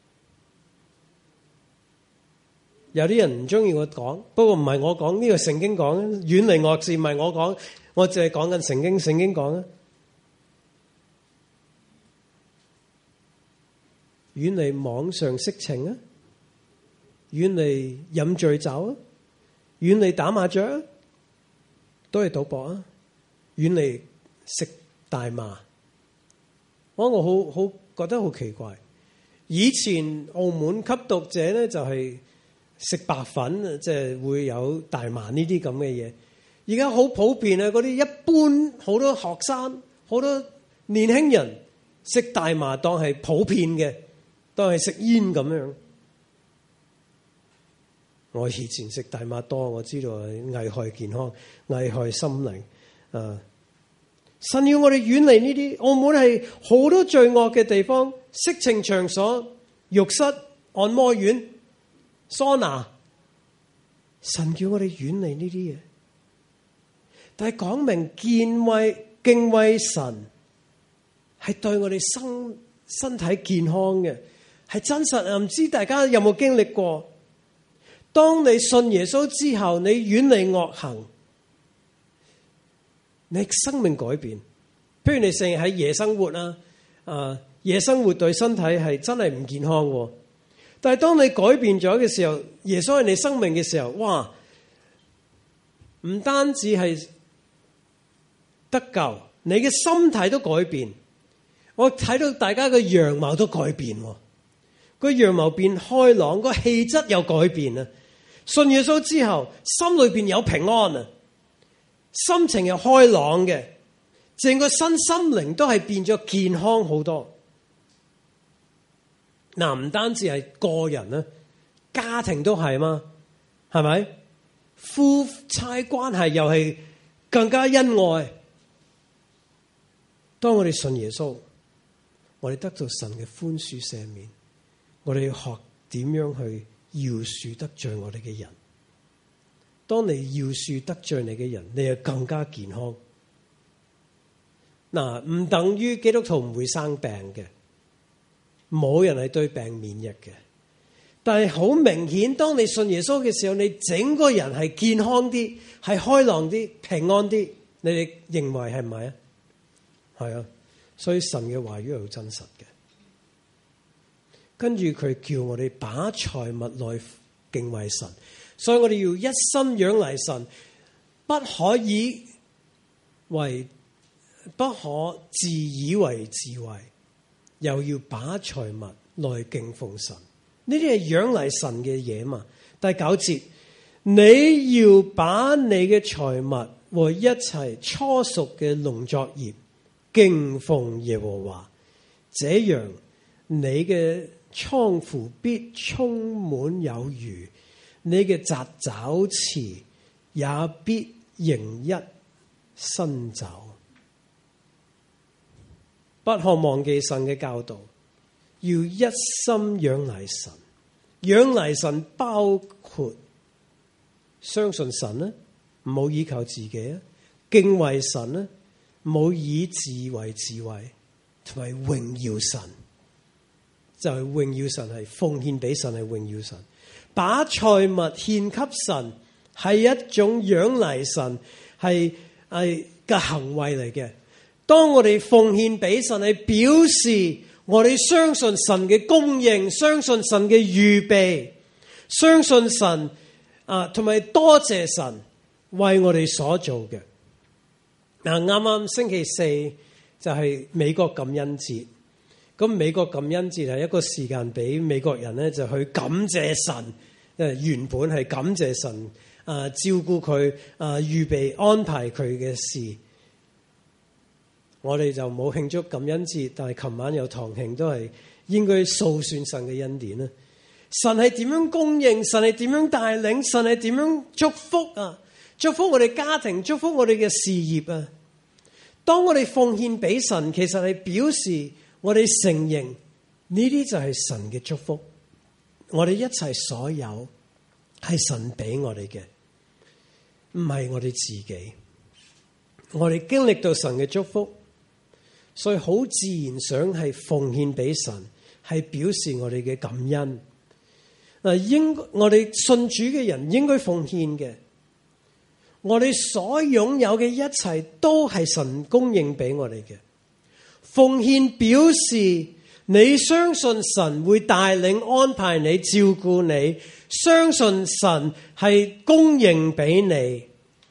有啲人唔中意我講，不過唔係我講，呢個聖經講，遠離惡事唔係我講，我淨係講緊聖經，聖經講啊，遠離網上色情啊，遠離飲醉酒啊，遠離打麻雀啊，都係賭博啊，遠離食大麻。我我好好覺得好奇怪，以前澳門吸毒者咧就係食白粉，即係會有大麻呢啲咁嘅嘢。而家好普遍啊，嗰啲一般好多學生、好多年輕人食大麻當係普遍嘅，當係食煙咁樣。我以前食大麻多，我知道係危害健康、危害心靈。啊，神要我哋遠離呢啲。澳門係好多罪惡嘅地方，色情場所、浴室、按摩院、桑拿。神叫我哋遠離呢啲嘢，但係講明敬畏敬畏神係對我哋身身體健康嘅，係真實啊！唔知大家有冇經歷過？當你信耶穌之後，你遠離惡行，你生命改變。譬如你成日喺夜生活啊，啊夜生活對身體係真係唔健康。 但係當你改變咗嘅時候，耶穌係你生命嘅時候，哇！唔單止係得救，你嘅心態都改變。我睇到大家嘅樣貌都改變，個樣貌變開朗，個氣質又改變啊！信耶穌之後，心裏邊有平安啊，心情又開朗嘅，整個身心靈都係變咗健康好多。嗱，唔單止係個人啊，家庭都係嘛，係咪？夫妻關係又係更加恩愛。當我哋信耶穌，我哋得到神嘅寬恕赦免，我哋要學點樣去饒恕得罪我哋嘅人。當你饒恕得罪你嘅人，你就更加健康。嗱，唔等於基督徒唔會生病嘅，冇人係對病免疫嘅。但係好明顯，當你信耶穌嘅時候，你整個人係健康啲，係開朗啲，平安啲。你哋認為係唔係啊？係啊，所以神嘅話語係好真實嘅。跟住佢叫我哋把財物來敬畏神，所以我哋要一心仰賴神，不可以為不可自以為智慧，又要把財物來敬奉神。呢啲係仰賴神嘅嘢嘛？第九節，你要把你嘅財物和一切初熟嘅農作業敬奉耶和華，這樣你嘅倉庫必充滿有餘，你嘅雜酒池也必盈溢新酒。不可忘記神嘅教導，要一心仰賴神。仰賴神包括相信神啦，唔好依靠自己啊；敬畏神啦，唔好以自為智慧，同埋榮耀神。就係榮耀神，係奉獻俾神，係榮耀神。把財物獻給神係一種仰賴神係係嘅行為嚟嘅。當我哋奉獻俾神，係表示我哋相信神嘅供應，相信神嘅預備，相信神啊，同埋多謝神為我哋所做嘅。嗱，啱啱星期四就係美國感恩節，咁美國感恩節係一個時間俾美國人咧就去感謝神，誒原本係感謝神啊，照顧佢啊，預備安排佢嘅事。我哋就冇慶祝感恩節，但係琴晚有堂慶，都係應該數算神嘅恩典啦。神係點樣供應？神係點樣帶領？神係點樣祝福啊？祝福我哋家庭，祝福我哋嘅事業啊！當我哋奉獻俾神，其實係表示我哋承認呢啲就係神嘅祝福。我哋一切所有係神俾我哋嘅，唔係我哋自己。我哋經歷到神嘅祝福，所以好自然想係奉獻俾神，係表示我哋嘅感恩。嗱，應我哋信主嘅人應該奉獻嘅。我哋所擁有嘅一切都係神供應俾我哋嘅。奉獻表示你相信神會帶領安排你，照顧你，相信神係供應俾你。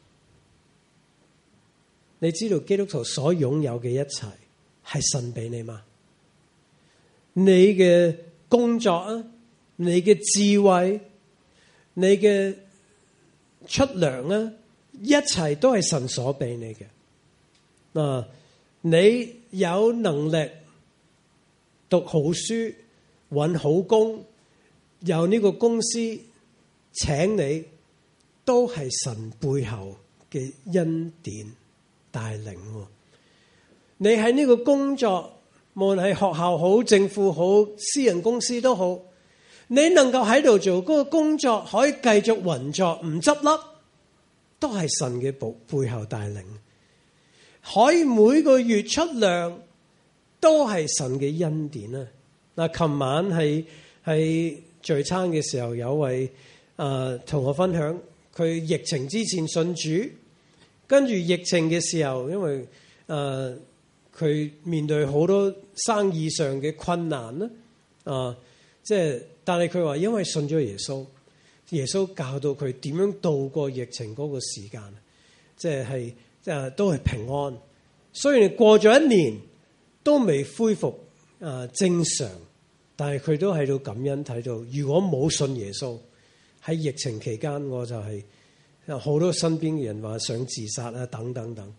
你知道基督徒所擁有嘅一切係神俾你嗎？你嘅工作啊，你嘅智慧，你嘅出糧啊，一切都係神所俾你嘅。嗱，你有能力讀好書，搵好工，有呢個公司請你，都係神背後嘅恩典帶領。你喺呢個工作，無論係學校好、政府好、私人公司都好，你能夠喺度做嗰個工作，可以繼續運作，唔執笠，都係神嘅背後帶領。可以每個月出糧，都係神嘅恩典啊！嗱，琴晚係係聚餐嘅時候，有位誒同我分享，佢疫情之前信主，跟住疫情嘅時候，因為誒佢、呃、面對好多生意上嘅困難啦，啊、呃，即係但係佢話因為信咗耶穌，耶穌教導佢點樣度過疫情嗰個時間，即係即係都係平安。雖然過咗一年都未恢復啊正常，但係佢都喺度感恩睇到，如果冇信耶穌喺疫情期間，我就係好多身邊嘅人話想自殺啊等等等。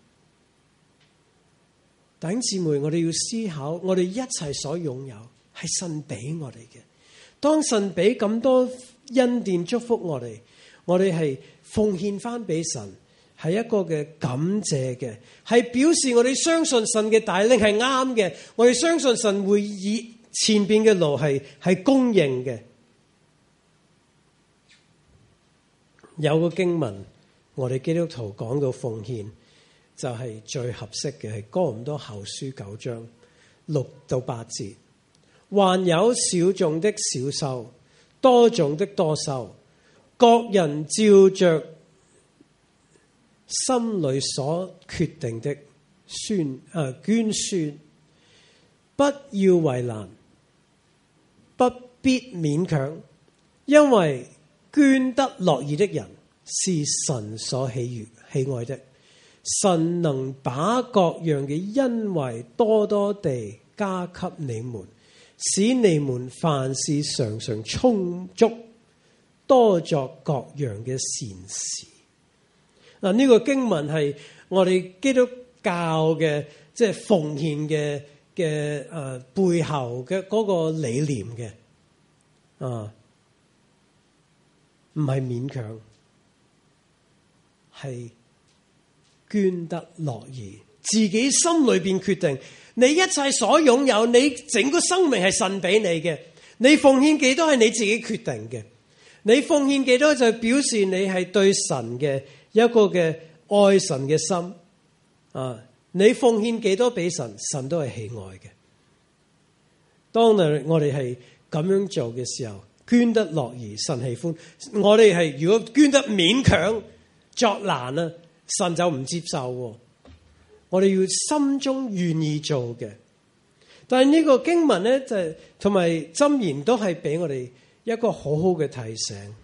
弟兄姊妹，我哋要思考，我哋一切所擁有係神俾我哋嘅。當神俾咁多恩典祝福我哋，我哋係奉獻翻俾神，係一個嘅感謝嘅，係表示我哋相信神嘅帶領係啱嘅，我哋相信神會以前邊嘅路係係公認嘅。有個經文，我哋基督徒講到奉獻，就係最合適嘅，係哥林多後書九章六到八節。還有少種的少收，多種的多收，各人照着心裏所決定的宣誒捐宣，不要為難，不必勉強，因為捐得樂意的人是神所喜悅喜愛的。神能把各樣嘅恩惠多多地加給你們，使你們凡事常常充足，多作各樣嘅善事。嗱，呢個經文係我哋基督教嘅即係奉獻嘅嘅誒背後嘅嗰個理念嘅啊，唔係勉強，係捐得樂意，自己心裏邊決定。你一切所擁有，你整個生命係神俾你嘅，你奉獻幾多係你自己決定嘅。你奉獻幾多就表示你係對神嘅一個嘅愛神嘅心啊！你奉獻幾多俾神，神都係喜愛嘅。當我哋係咁樣做嘅時候，捐得樂意，神喜歡。我哋係如果捐得勉強作難啊，神就唔接受。我哋要心中願意做嘅。但係呢個經文咧，就係同埋箴言都係俾我哋一個好好嘅提醒。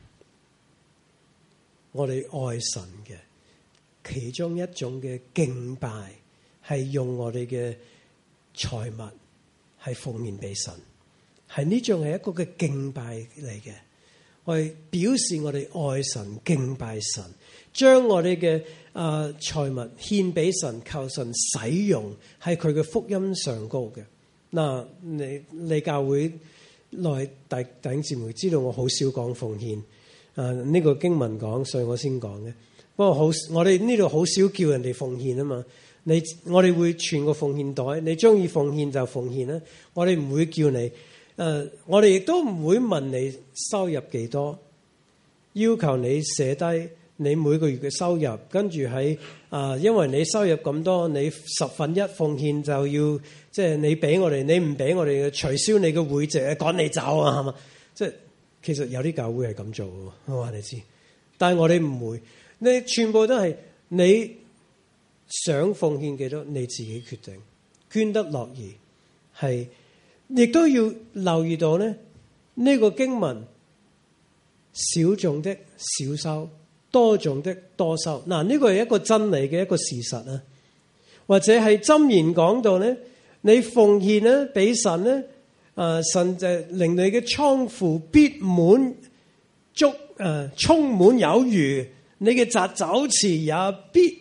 我哋愛神嘅其中一種嘅敬拜，係用我哋嘅財物係奉獻俾神，係呢種係一個嘅敬拜嚟嘅。我哋表示我哋愛神、敬拜神，將我哋嘅啊財物獻俾神，求神使用，係佢嘅福音上高嘅。嗱，你你教會內弟弟兄姊妹知道我好少講奉獻，啊呢個經文講，所以我先講嘅。不過好，我哋呢度好少叫人哋奉獻啊嘛。你我哋會傳個奉獻袋，你中意奉獻就奉獻啦。我哋唔會叫你。誒、uh，我哋亦都唔會問你收入幾多，要求你寫低你每個月嘅收入，跟住喺啊，因為你收入咁多，你十分一奉獻就要，即係你俾我哋，你唔俾我哋，取消你嘅會籍，趕你走啊，係嘛？即係其實有啲教會係咁做嘅，我話你知。但係我哋唔會，你全部都係你想奉獻幾多，你自己決定，捐得樂意係。亦都要留意到咧，呢、這個經文少種的少收，多種的多收。嗱，呢個係一個真理嘅一個事實啊。或者係箴言講到咧，你奉獻咧俾神咧，啊神就令你嘅倉庫必滿足，誒、啊、充滿有餘，你嘅雜酒池也必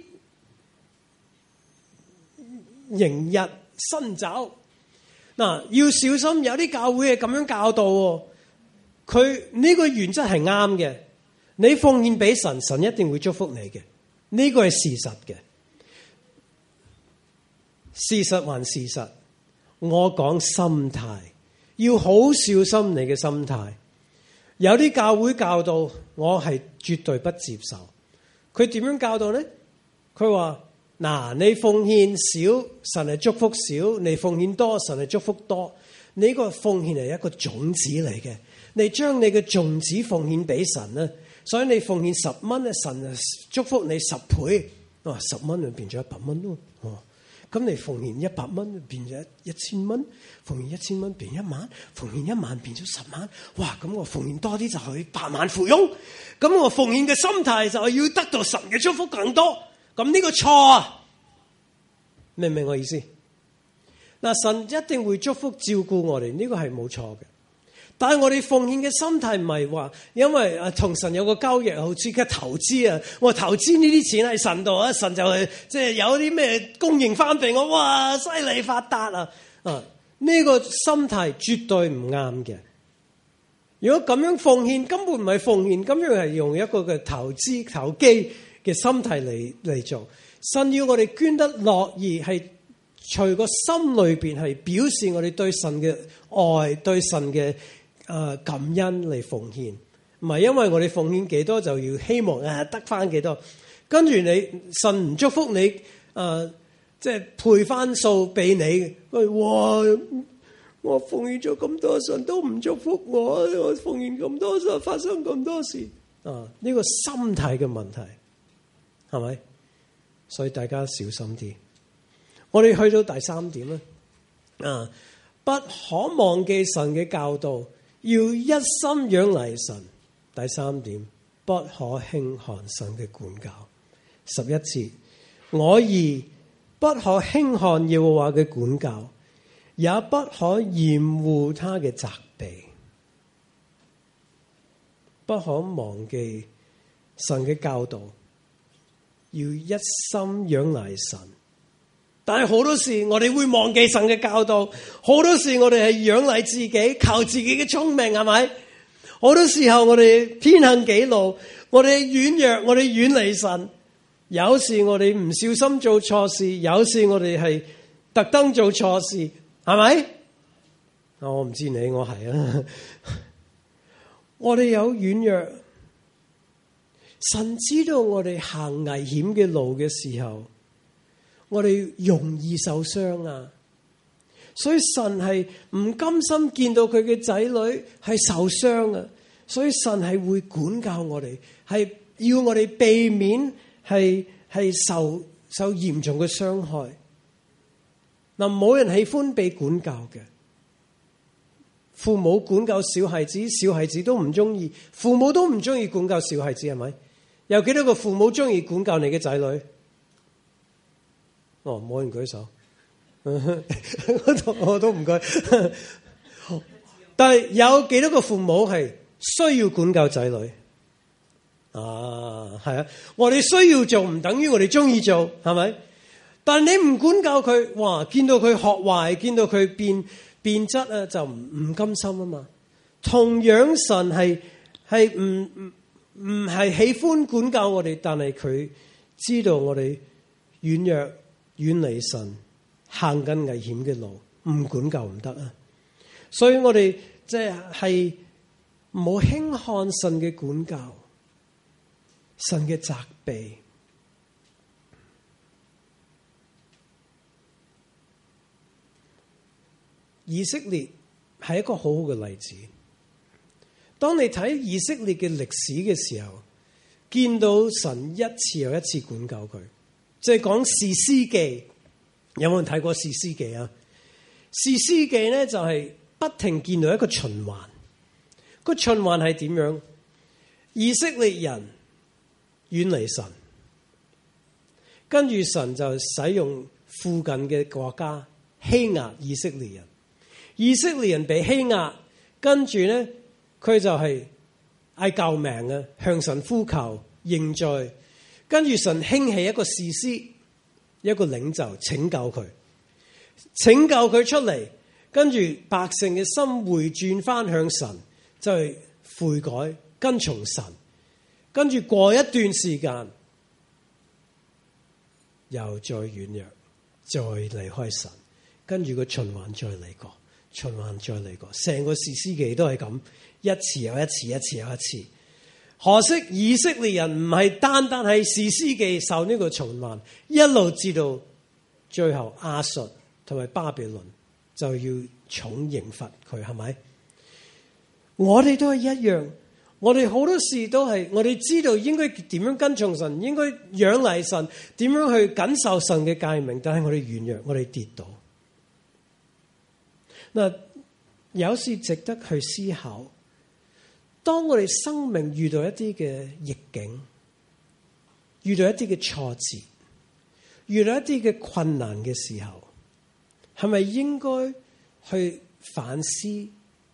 盈溢新酒。嗱，要小心，有啲教會係咁樣教導喎。佢呢個原則係啱嘅，你奉獻俾神，神一定會祝福你嘅。呢個係事實嘅，事實還事實。我講心態，要好小心你嘅心態。有啲教會教導，我係絕對不接受。佢點樣教導呢？佢話，嗱，你奉獻少，神係祝福少；你奉獻多，神係祝福多。你呢個奉獻係一個種子嚟嘅，你將你嘅種子奉獻俾神咧，所以你奉獻十蚊咧，神就祝福你十倍。哇，十蚊就變咗一百蚊咯。哦， 咁你奉獻一百蚊變咗一千蚊，奉獻一千蚊變一萬，奉獻一萬變咗十萬。哇！咁我奉獻多啲就可以百萬富翁。咁我奉獻嘅心態就係要得到神嘅祝福更多。咁呢個錯啊！明唔明我意思？嗱，神一定會祝福照顧我哋，呢個係冇錯嘅。但係我哋奉獻嘅心態唔係話，因為啊同神有個交易，好似嘅投資啊，我投資呢啲錢喺神度啊，神就係即係有啲咩供應翻俾我，哇！犀利發達啊！啊，呢個心態絕對唔啱嘅。如果咁樣奉獻，根本唔係奉獻，咁樣係用一個嘅投資投機嘅心態嚟嚟做。神要我哋捐得樂意，係隨個心裏邊係表示我哋對神嘅愛，對神嘅誒感恩嚟奉獻，唔係因為我哋奉獻幾多就要希望誒得翻幾多，跟住你神唔祝福你誒，即係賠翻數俾你。喂，哇！我奉獻咗咁多，神都唔祝福我，我奉獻咁多，就發生咁多事啊！呢個心態嘅問題係咪？所以大家小心啲。我哋去到第三點咧，啊，不可忘記神嘅教導，要一心仰賴神。第三點，不可輕看神嘅管教。十一節，我兒不可輕看耶和華嘅管教，也不可厭惡他嘅責備。不可忘記神嘅教導，要一心仰賴神。但係好多時我哋會忘記神嘅教導，好多時我哋係仰賴自己，靠自己嘅聰明，係咪？好多時候我哋偏行己路，我哋軟弱，我哋遠離神。有時我哋唔小心做錯事，有時我哋係特登做錯事，係咪？我唔知你，我係啊。我哋有軟弱，神知道我哋行危險嘅路嘅時候，我哋容易受傷啊！所以神係唔甘心見到佢嘅仔女係受傷啊！所以神係會管教我哋，係要我哋避免係係受受嚴重嘅傷害。嗱，冇人喜歡被管教嘅。父母管教小孩子，小孩子都唔中意，父母都唔中意管教小孩子，係咪？有幾多個父母中意管教你嘅仔女？哦，冇人舉手，我都唔舉。但係有幾多個父母係需要管教仔女？啊，係啊，我哋需要做唔等於我哋中意做，係咪？但係你唔管教佢，哇！見到佢學壞，見到佢變變質啊，就唔唔甘心啊嘛。同樣神係係唔唔唔係喜歡管教我哋，但係佢知道我哋軟弱。遠離神，行緊危險嘅路，唔管教唔得啊！所以我哋即係唔好輕看神嘅管教，神嘅責備。以色列係一個好好嘅例子。當你睇以色列嘅歷史嘅時候，見到神一次又一次管教佢。即係講士師記，有冇人睇過士師記啊？士師記咧就係不停見到一個循環，個循環係點樣？以色列人遠離神，跟住神就使用附近嘅國家欺壓以色列人，以色列人被欺壓，跟住咧佢就係嗌救命啊，向神呼求認罪。跟住神興起一個士師，一個領袖拯救佢，拯救佢出嚟，跟住百姓嘅心回轉翻向神，就係悔改跟從神。跟住過一段時間，又再軟弱，再離開神，跟住個循環再嚟過，循環再嚟過，成個士師記都係咁，一次又一次，一次又一次。可惜以色列人唔係單單係士師記受呢個循環，一路至到最後亞述同埋巴比倫就要重刑罰佢，係咪？我哋都係一樣， 我哋好多事都係我哋知道應該點樣跟從神，應該仰賴神，點樣去謹守神嘅誡命，但係我哋軟弱，我哋跌倒。嗱，有時值得去思考，當我哋生命遇到一啲嘅逆境，遇到一啲嘅挫折，遇到一啲嘅困難嘅時候，係咪應該去反思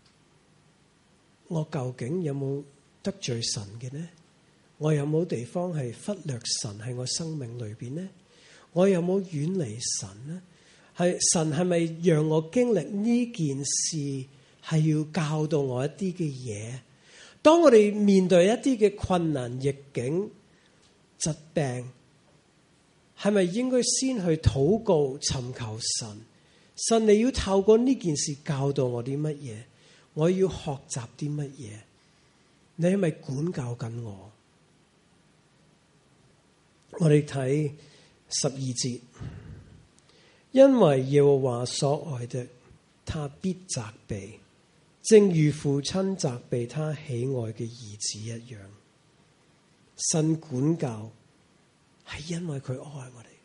我究竟有冇得罪神嘅呢？我有冇地方係忽略神喺我生命裏邊呢？我有冇遠離神呢？係神係咪讓我經歷呢件事，係要教導我一啲嘅嘢？當我哋面對一啲嘅困難、逆境、疾病，係咪應該先去禱告、尋求神？神，你要透過呢件事教導我啲乜嘢？我要學習啲乜嘢？你係咪管教緊我？我哋睇十二節，因為耶和華所愛的，他必責備，正如父親責備他喜愛嘅兒子一樣。神管教係因為佢愛我哋，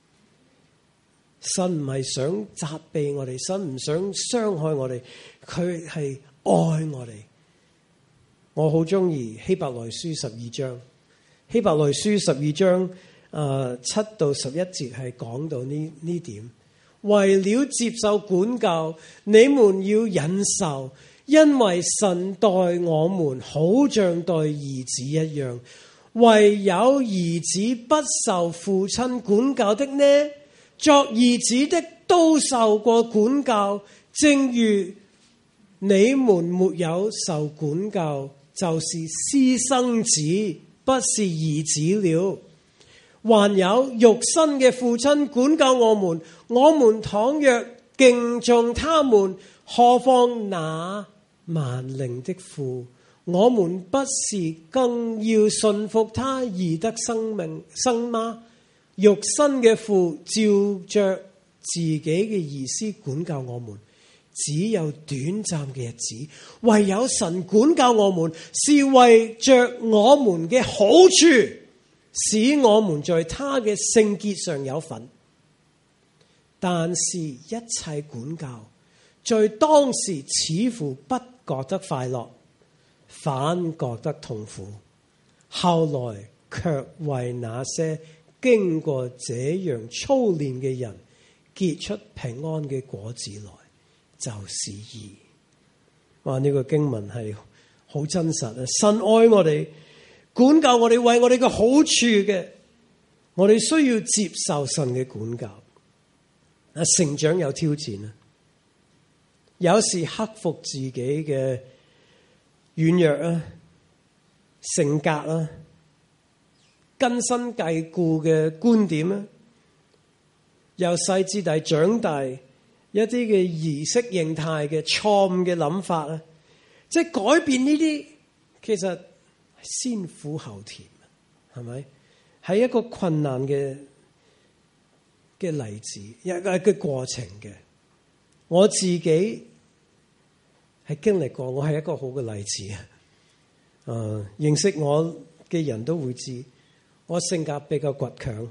神唔係想責備我哋，神唔想傷害我哋，佢係愛我哋。我好中意希伯來書十二章，希伯來書十二章誒七到十一節係講到呢呢點。為了接受管教，你們要忍受，因為神待我們好像待兒子一樣。唯有兒子不受父親管教的呢？作兒子的都受過管教，正如你們沒有受管教，就是私生子，不是兒子了。還有肉身嘅父親管教我們，我們倘若敬重他們，何況那萬靈的父？我們不是更要信服他而得生命生嗎？肉身嘅父照着自己嘅意思管教我們，只有短暫嘅日子，唯有神管教我們，是為着我們嘅好處，使我們在他嘅聖潔上有份。但是一切管教，在當時似乎不覺得快樂，反覺得痛苦，後來卻為那些經過這樣操練嘅人結出平安嘅果子來，就是義。哇！呢個經文係好真實啊！神愛我哋，管教我哋，為我哋嘅好處嘅，我哋需要接受神嘅管教。啊，成長有挑戰啊，有時克服自己嘅軟弱啊、性格啊、根深蒂固嘅觀點啊，由細至大長大一啲嘅儀式形態嘅錯誤嘅諗法啊，即係改變呢啲，其實先苦後甜，係咪？係一個困難嘅嘅例子，一個嘅過程嘅。我自己係經歷過，我係一個好嘅例子啊！誒、呃，認識我嘅人都會知，我性格比較倔強，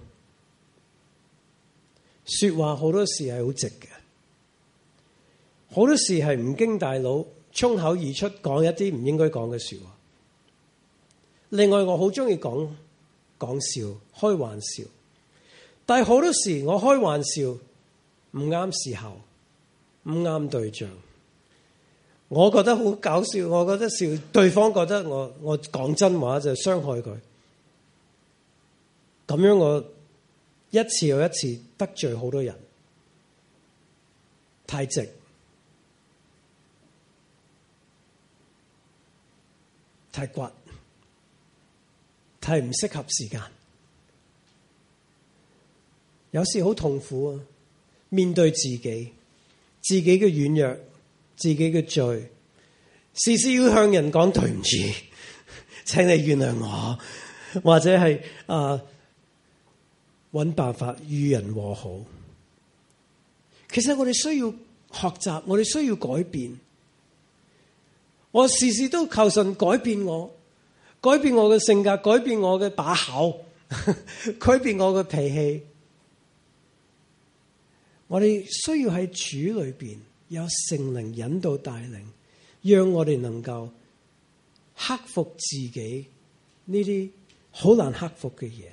說話好多時係好直嘅，好多時係唔經大腦，衝口而出講一啲唔應該講嘅說話。另外，我好中意講講笑、開玩笑，但係好多時我開玩笑唔啱時候，唔啱對象。我覺得好搞笑，我覺得笑，對方覺得我我講真話就傷害佢。咁樣我一次又一次得罪好多人，太直，太倔，太唔適合時間。有時好痛苦啊！面對自己，自己嘅軟弱，自己嘅罪，時時要向人講對唔住，請你原諒我，或者係啊揾辦法與人和好。其實我哋需要學習，我哋需要改變。我時時都求神改變我， 改變我嘅性格，改變我嘅把口，改變我嘅脾氣。我哋需要喺主裏邊有聖靈引導帶領，讓我哋能夠克服自己呢啲好難克服嘅嘢。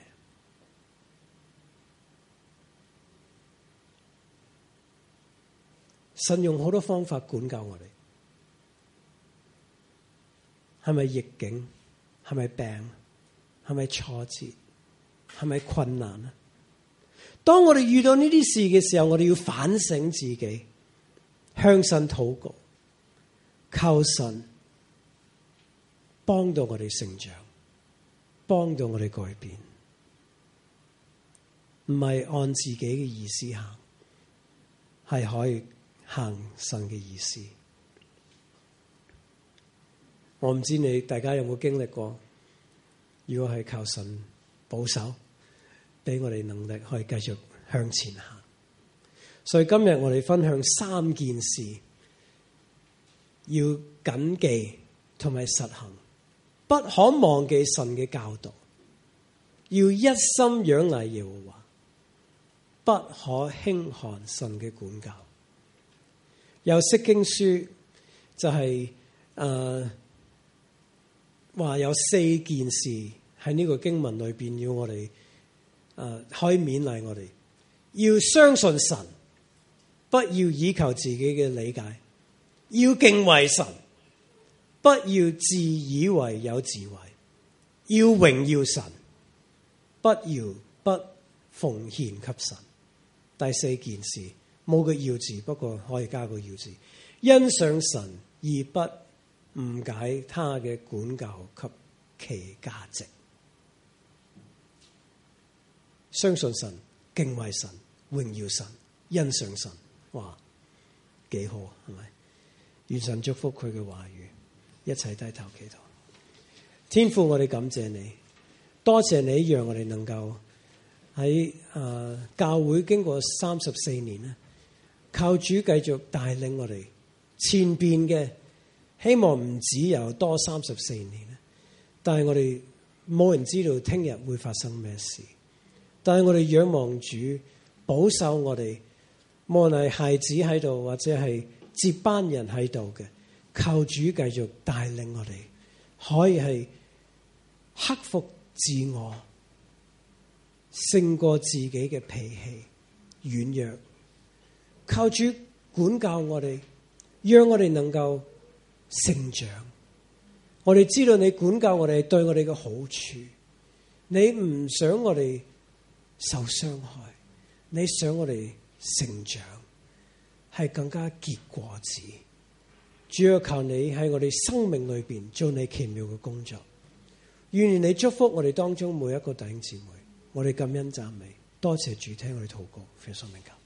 神用好多方法管教我哋，係咪逆境？係咪病？係咪挫折？係咪困難啊？當我哋遇到呢啲事嘅時候，我哋要反省自己，向神禱告，求神幫到我哋成長，幫到我哋改變，唔係按自己嘅意思行，係可以行神嘅意思。我唔知你大家有冇經歷過，如果係靠神保守，俾我哋能力可以繼續向前行。所以今日我哋分享三件事，要謹記同埋實行，不可忘記神嘅教導，要一心仰賴耶和華，不可輕看神嘅管教。有釋經書就係誒話有四件事喺呢個經文裏邊要我哋。誒、呃，可以勉勵我哋，要相信神，不要依靠自己嘅理解；要敬畏神，不要自以為有智慧；要榮耀神，不要不奉獻給神。第四件事冇個要字，不過可以加個要字，欣賞神而不誤解他嘅管教及其價值。相信神、敬畏神、榮耀神、欣賞神，哇，幾好係咪？願神祝福佢嘅話語，一齊低頭祈禱。天父，我哋感謝你，多謝你讓我哋能夠喺誒教會經過三十四年咧，靠主繼續帶領我哋前邊嘅，希望唔只有多三十四年咧，但係我哋冇人知道聽日會發生咩事。但係我哋仰望主保守我哋，無論係孩子喺度或者係接班人喺度嘅，靠主繼續帶領我哋，可以係克服自我，勝過自己嘅脾氣軟弱。靠主管教我哋，讓我哋能夠成長。我哋知道你管教我哋係對我哋嘅好處，你唔想我哋受傷害，你想我哋成長，係更加結果子。主要求你喺我哋生命裏邊做你奇妙嘅工作。願你祝福我哋當中每一個弟兄姊妹。我哋感恩讚美，多謝主聽我哋禱告，奉耶穌名求。